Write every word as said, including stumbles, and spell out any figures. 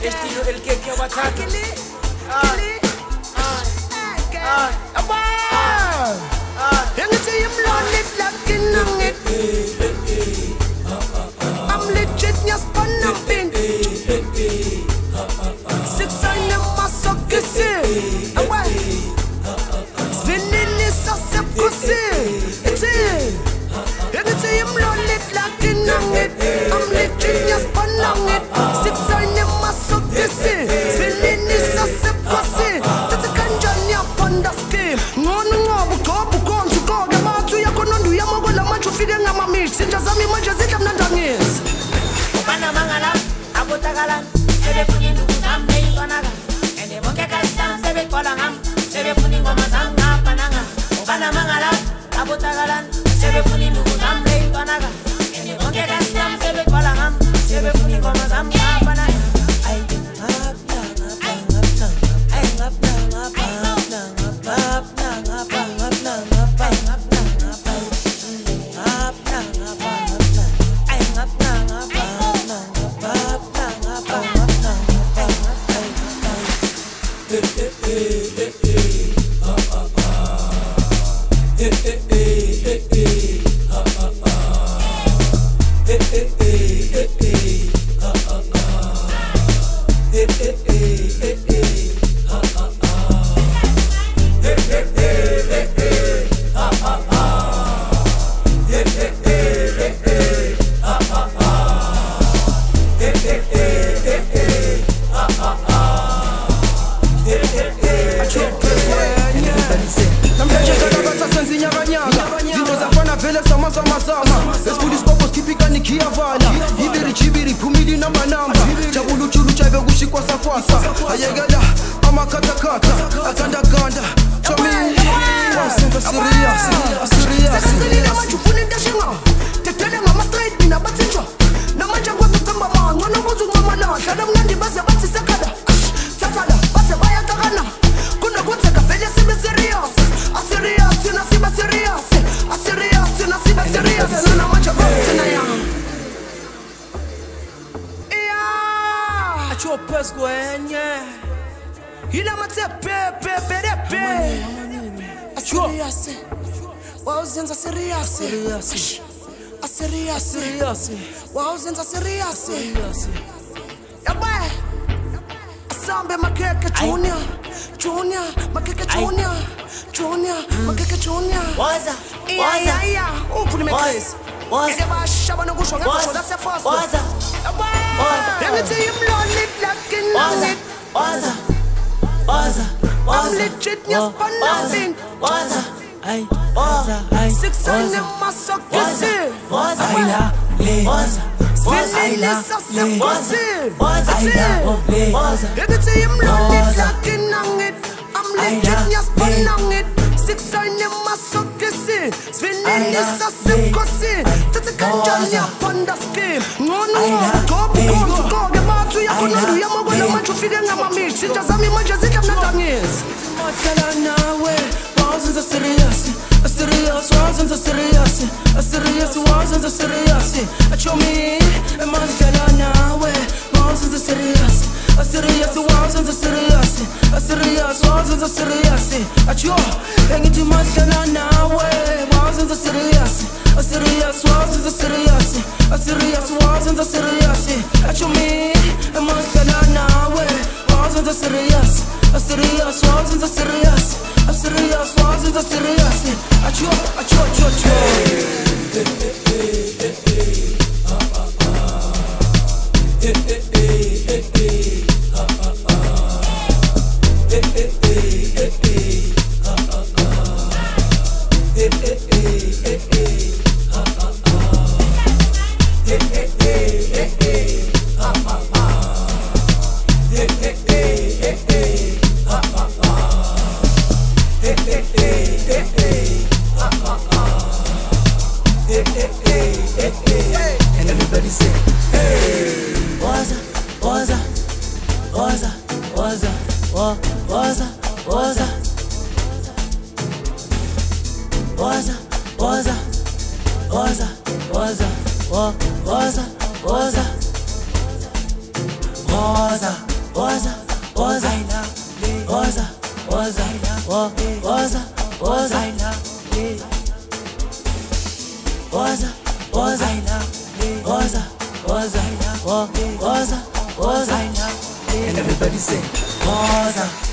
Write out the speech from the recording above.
estilo el que que watatu. I'm legit, yes, but nothing. Six sign of my sockets. Away. Spinning this as a pussy. It's it. You can say I'm lonely, like in it. I'm legit, yes, but nothing. Six sign of my sockets. Spinning this as a pussy. That's a kanjanya panda scheme. No, no, no, but go, but go, to go. The man to your conundrum, Yamagola, much of feeding a mammy. Since I'm much as it, I'm not done is. Panamangala, Abutagalan, Sebefunin, Nambe, Panaga, and the Mokakastan, Sebe Kolangam, Sebefunin, Mazanga, Pananga, Panamangala, Abutagalan, Sebefunin, Nambe, Panaga, and the Mokakastan, Sebe Kolangam, Sebefunin, Mazanga, Pananga. Wauzenza serious. Yeah, boy. Asambe makeke junior, junior, makeke junior, junior, makeke junior. Waza, waza, yeah. Upu ni mekes. Waza, ige ba shaba no gusho, ngeko that's the first. Waza, yeah, boy. Let me see him lonely like in Waza, Waza, Waza, Waza. I'm legit, yes, but nothing. Waza, ay, Waza, ay. Six on them muscle kissing. Waza, ay. Waza, spinning this as a pussy. Waza, Waza. You can see him lonely, lacking on it. I'm legit, yes, but on it. Six on them muscle kissing. Spinning this as a pussy. That's a kanjanya panda scheme. No, no, go, go, go, go. Get back to your conundrum. Yamagola, much of feeding a mammy. She just a me, much as it, I'm not done is. Wasn't a serious, a serious, wasn't a serious, a serious, wasn't a serious. I show me a mascalana way, wasn't a serious, a serious, wasn't a serious, a serious, wasn't a serious. I show hanging to mascalana way, wasn't a serious, a serious, wasn't a serious, a serious, wasn't a serious. I show me a mascalana way, wasn't a serious, a serious, wasn't a serious. A serious, wasn't a serious. A choo, a choo, a choo, a choo. And everybody say, hey. Waza, waza, waza, waza, wa, waza, waza, waza, waza, waza, waza, wa, waza, waza, waza. Waza, waza, waza, waza, waza, waza, waza, waza, waza, waza, waza, waza, And everybody say, waza.